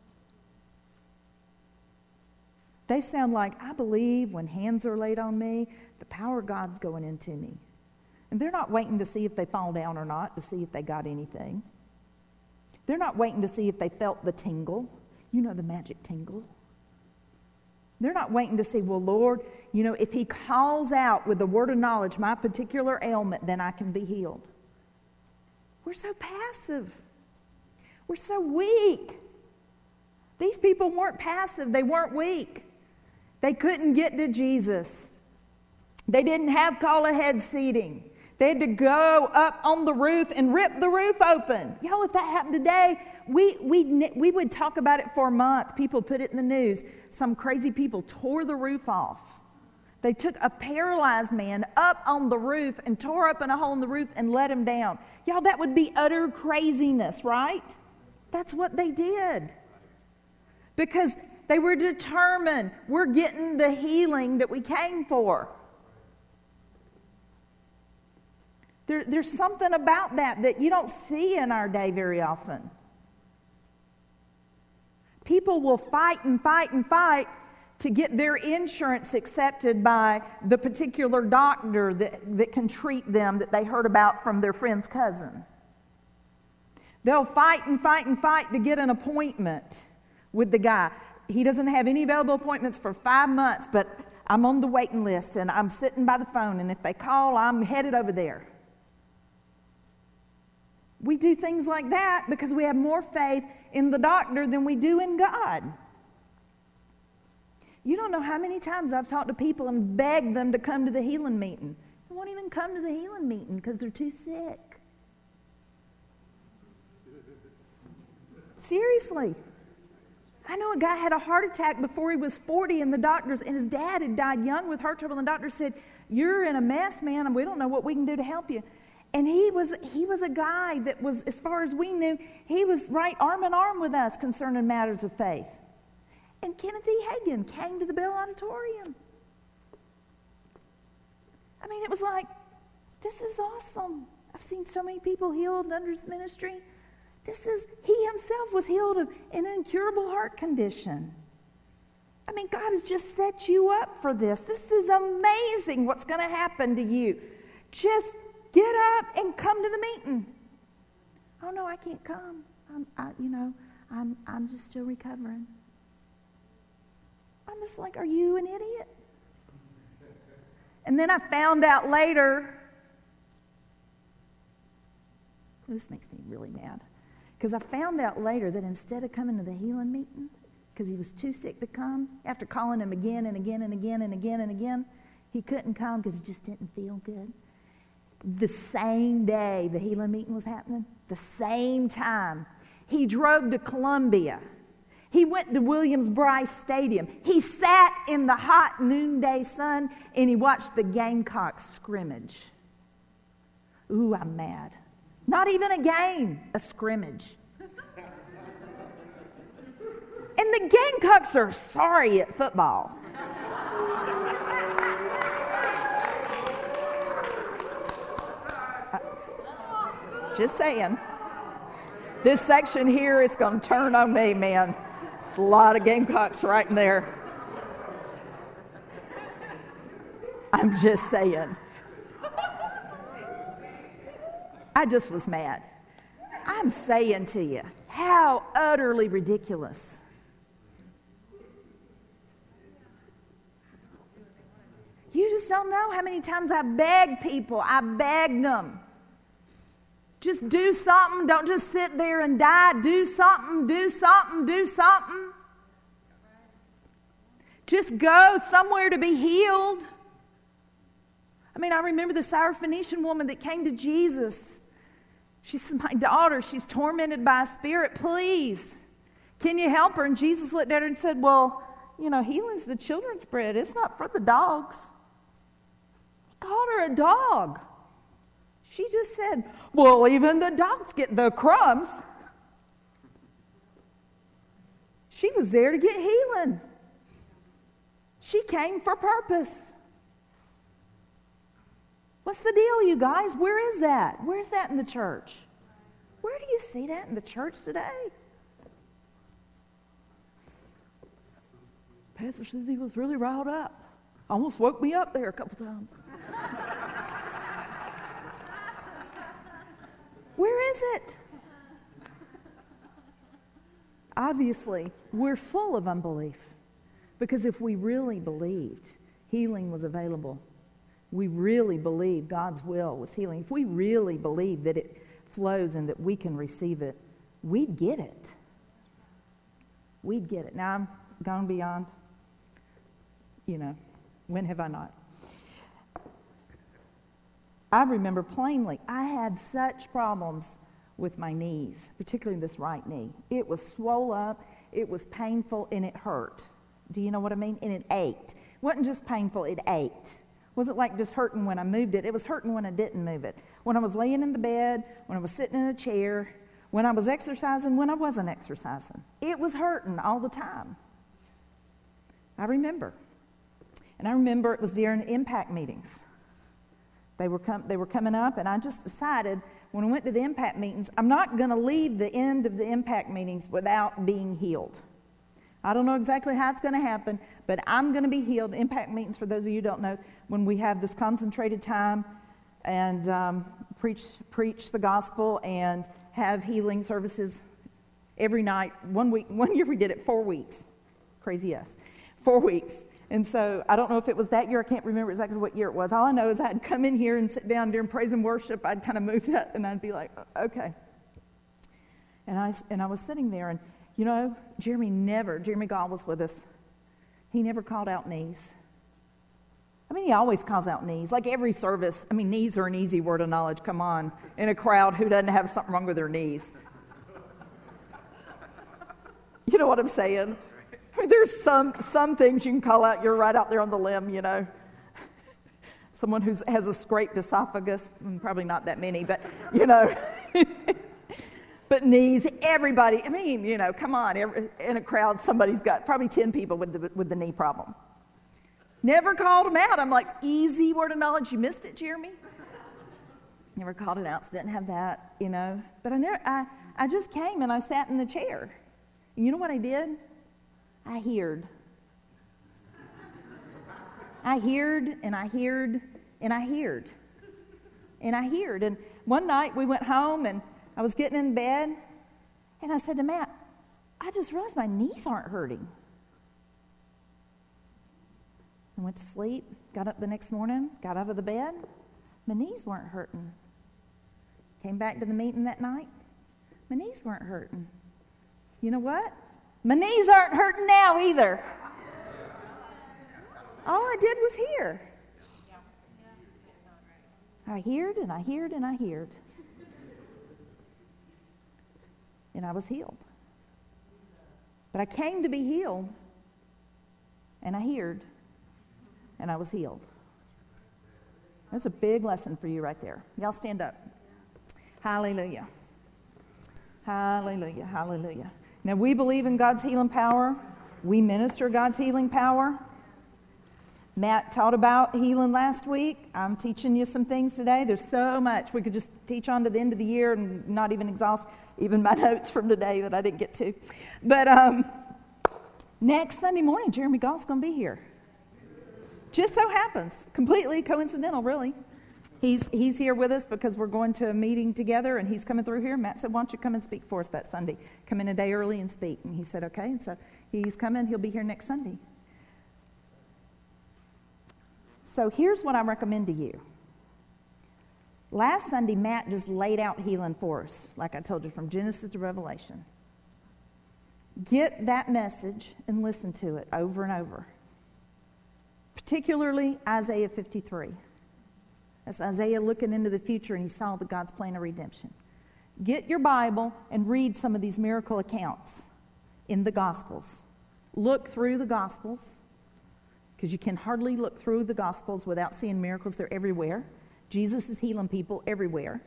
They sound like, I believe when hands are laid on me, the power of God's going into me. And they're not waiting to see if they fall down or not, to see if they got anything. They're not waiting to see if they felt the tingle. You know, the magic tingle. They're not waiting to see, well, Lord, you know, if he calls out with the word of knowledge my particular ailment, then I can be healed. We're so passive. We're so weak. These people weren't passive. They weren't weak. They couldn't get to Jesus. They didn't have call-ahead seating. They had to go up on the roof and rip the roof open. Y'all, if that happened today, we, we, we would talk about it for a month. People put it in the news. Some crazy people tore the roof off. They took a paralyzed man up on the roof and tore open a hole in the roof and let him down. Y'all, that would be utter craziness, right? That's what they did. Because they were determined, we're getting the healing that we came for. There, there's something about that that you don't see in our day very often. People will fight and fight and fight to get their insurance accepted by the particular doctor that, that can treat them that they heard about from their friend's cousin. They'll fight and fight and fight to get an appointment with the guy. He doesn't have any available appointments for five months, but I'm on the waiting list and I'm sitting by the phone, and if they call, I'm headed over there. We do things like that because we have more faith in the doctor than we do in God. You don't know how many times I've talked to people and begged them to come to the healing meeting. They won't even come to the healing meeting because they're too sick. Seriously. I know a guy had a heart attack before he was forty, and the doctors, and his dad had died young with heart trouble, and the doctor said, you're in a mess, man, and we don't know what we can do to help you. And he was he was a guy that was, as far as we knew, he was right arm in arm with us concerning matters of faith. And Kenneth E. Hagin came to the Bell Auditorium. I mean, it was like, this is awesome. I've seen so many people healed under his ministry. This is, he himself was healed of an incurable heart condition. I mean, God has just set you up for this. This is amazing what's going to happen to you. Just get up and come to the meeting. Oh, no, I can't come. I'm, I, you know, I'm, I'm just still recovering. I'm just like, are you an idiot? And then I found out later, this makes me really mad, because I found out later that instead of coming to the healing meeting, because he was too sick to come, after calling him again and again and again and again and again, he couldn't come because he just didn't feel good. The same day the healing meeting was happening, the same time, he drove to Columbia. He went to Williams-Brice Stadium. He sat in the hot noonday sun and he watched the Gamecocks scrimmage. Ooh, I'm mad. Not even a game, a scrimmage. And the Gamecocks are sorry at football. Just saying. This section here is going to turn on me, man. It's a lot of Gamecocks right in there. I'm just saying. I just was mad. I'm saying to you, how utterly ridiculous. You just don't know how many times I begged people. I begged them. Just do something. Don't just sit there and die. Do something, do something, do something. Just go somewhere to be healed. I mean, I remember the Syrophoenician woman that came to Jesus. She said, my daughter, she's tormented by a spirit. Please, can you help her? And Jesus looked at her and said, well, you know, healing's the children's bread. It's not for the dogs. He called her a dog. She just said, well, even the dogs get the crumbs. She was there to get healing. She came for purpose. What's the deal, you guys? Where is that? Where's that in the church? Where do you see that in the church today? Pastor says he was really riled up. Almost woke me up there a couple times. Where is it? Obviously, we're full of unbelief. Because if we really believed healing was available, we really believed God's will was healing, if we really believed that it flows and that we can receive it, we'd get it. We'd get it. Now, I'm gone beyond, you know, when have I not? I remember plainly, I had such problems with my knees, particularly this right knee. It was swole up, it was painful, and it hurt. Do you know what I mean? And it ached. It wasn't just painful, it ached. It wasn't like just hurting when I moved it. It was hurting when I didn't move it. When I was laying in the bed, when I was sitting in a chair, when I was exercising, when I wasn't exercising. It was hurting all the time. I remember. And I remember it was during impact meetings. They were, com- they were coming up, and I just decided when I went to the impact meetings, I'm not going to leave the end of the impact meetings without being healed. I don't know exactly how it's going to happen, but I'm going to be healed. Impact meetings, for those of you who don't know, when we have this concentrated time and um, preach preach the gospel and have healing services every night. One week, one year we did it four weeks. Crazy us. Four weeks. And so I don't know if it was that year. I can't remember exactly what year it was. All I know is I'd come in here and sit down during praise and worship. I'd kind of move that, and I'd be like, okay. And I, and I was sitting there, and, you know, Jeremy never, Jeremy Gall was with us. He never called out knees. I mean, he always calls out knees. Like every service, I mean, knees are an easy word of knowledge. Come on. In a crowd who doesn't have something wrong with their knees. You know what I'm saying? I mean, there's some some things you can call out. You're right out there on the limb, you know. Someone who has a scraped esophagus, probably not that many, but, you know. But knees, everybody, I mean, you know, come on. Every, in a crowd, somebody's got probably ten people with the, with the knee problem. Never called them out. I'm like, easy word of knowledge. You missed it, Jeremy. Never called it out, so didn't have that, you know. But I never, I, I just came and I sat in the chair. And you know what I did? I heard. I heard and I heard and I heard. And I heard. And one night we went home and I was getting in bed and I said to Matt, I just realized my knees aren't hurting. I went to sleep, got up the next morning, got out of the bed. My knees weren't hurting. Came back to the meeting that night. My knees weren't hurting. You know what? My knees aren't hurting now either. All I did was hear. I heard and I heard and I heard. And I was healed. But I came to be healed. And I heard. And I was healed. That's a big lesson for you right there. Y'all stand up. Hallelujah. Hallelujah. Hallelujah. Now, we believe in God's healing power. We minister God's healing power. Matt taught about healing last week. I'm teaching you some things today. There's so much. We could just teach on to the end of the year and not even exhaust even my notes from today that I didn't get to. But um, next Sunday morning, Jeremy Gall's going to be here. Just so happens. Completely coincidental, really. He's he's here with us because we're going to a meeting together, and he's coming through here. Matt said, why don't you come and speak for us that Sunday? Come in a day early and speak. And he said, okay. And so he's coming. He'll be here next Sunday. So here's what I recommend to you. Last Sunday, Matt just laid out healing for us, like I told you, from Genesis to Revelation. Get that message and listen to it over and over. Particularly Isaiah fifty-three. That's Isaiah looking into the future, and he saw the God's plan of redemption. Get your Bible and read some of these miracle accounts in the Gospels. Look through the Gospels, because you can hardly look through the Gospels without seeing miracles. They're everywhere. Jesus is healing people everywhere.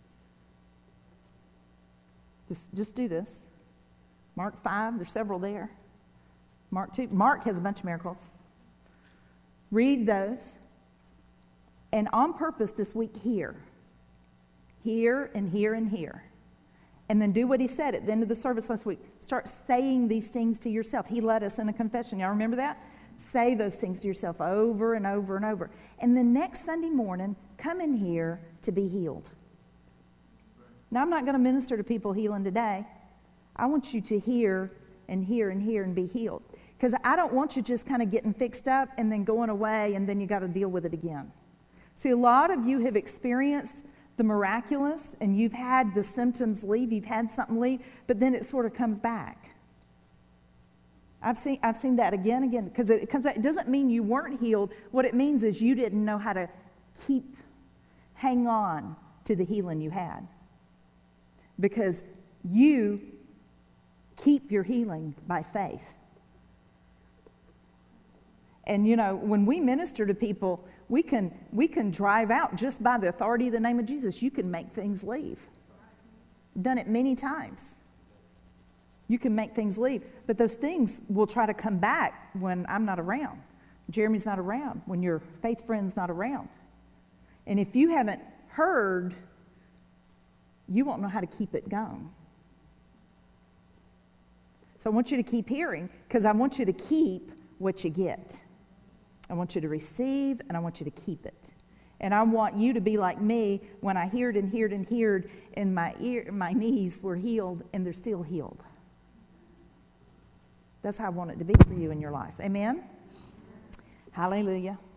Just, just do this. Mark five, there's several there. Mark two, Mark has a bunch of miracles. Read those. And on purpose this week, here. Here and here and here. And then do what he said at the end of the service last week. Start saying these things to yourself. He led us in a confession. Y'all remember that? Say those things to yourself over and over and over. And then next Sunday morning, come in here to be healed. Now, I'm not going to minister to people healing today. I want you to hear and hear and hear and be healed. Because I don't want you just kind of getting fixed up and then going away and then you got to deal with it again. See, a lot of you have experienced the miraculous and you've had the symptoms leave, you've had something leave, but then it sort of comes back. I've seen I've seen that again and again, because it comes back. It doesn't mean you weren't healed. What it means is you didn't know how to keep, hang on to the healing you had. Because you keep your healing by faith. And you know, when we minister to people, we can we can drive out just by the authority of the name of Jesus. You can make things leave. Done it many times. You can make things leave. But those things will try to come back when I'm not around. Jeremy's not around. When your faith friend's not around. And if you haven't heard, you won't know how to keep it going. So I want you to keep hearing, because I want you to keep what you get. I want you to receive, and I want you to keep it. And I want you to be like me when I heard and heard and heard, and my ear, my knees were healed, and they're still healed. That's how I want it to be for you in your life. Amen? Hallelujah.